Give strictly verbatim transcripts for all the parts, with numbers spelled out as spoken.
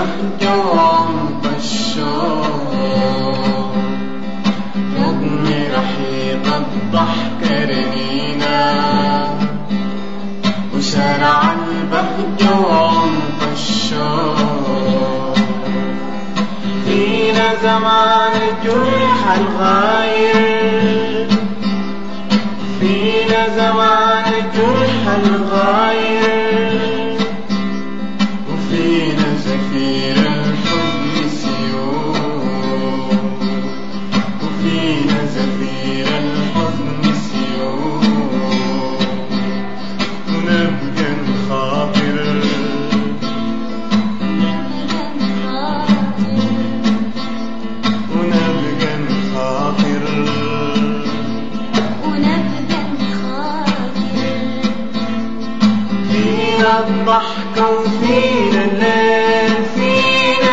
البهجة وعمق الشوق، رغم رحيق الضحك رنينا، وشارع البهجة وعمق الشوق. فينا زمان الجرح الغاير، فينا زمان الجرح الغاير، وفينا زفير الحزن سيوف، وفينا زفير الحزن سيوف. ونبقى نخاطر، ونبقى نخاطر، ونبقى نخاطر. فينا الضحك وفينا الليل، فينا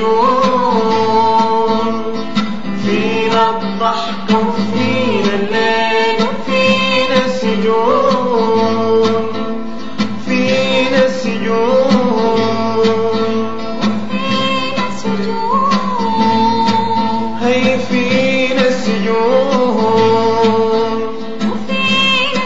سجون. فينا الضحك وفينا الليل، وفينا سجون. فينا سجون، وفينا سجون. هي فينا سجون، وفينا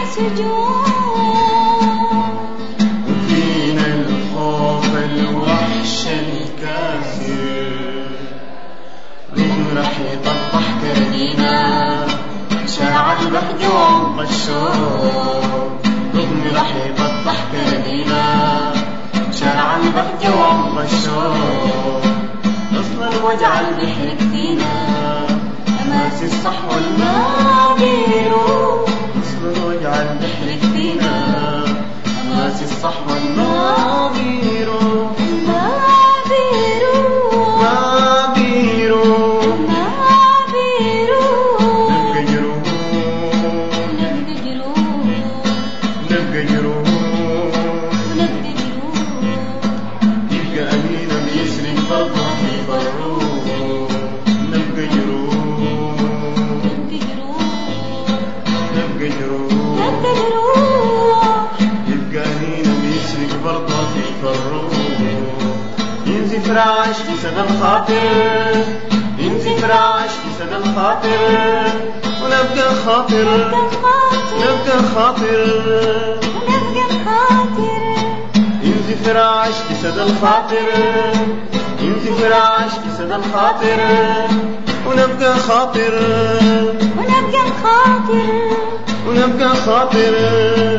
سجون. وفينا الخوف الوحش الكاسر، رغم رحيق الضحك رنينا، شاع البهجة وعمق الشوق. رغم رحيق الضحك رنينا، شاع البهجة وعمق الشوق. أصل الوجع اللي بيحرق فينا، أماسي الصحوة ما بيروح. أصل الوجع اللي بيحرق فينا، أماسي الصحوة ما بيروح. ما بيروح، ما بيروح، ما بيروح. نبقى جروح، نبقى جروح، نبقى جروح، نبقى جروح. يبقى أمينة بيسرق فرضها في الروح. نبقى جروح، نبقى جروح، نبقى جروح، نبقى جروح. يبقى أمينة بيسرق فرضها في الروح. ينزف رعش في سدى الخاطر، ينزف رعش في سدى الخاطر. ونبقى خاطر، نبقى خاطر، ونبقى خاطر. ينزف رعش في سدى الخاطر، ينزف رعش في سدى الخاطر. ونبقى خاطر، ونبقى خاطر، ونبقى خاطر.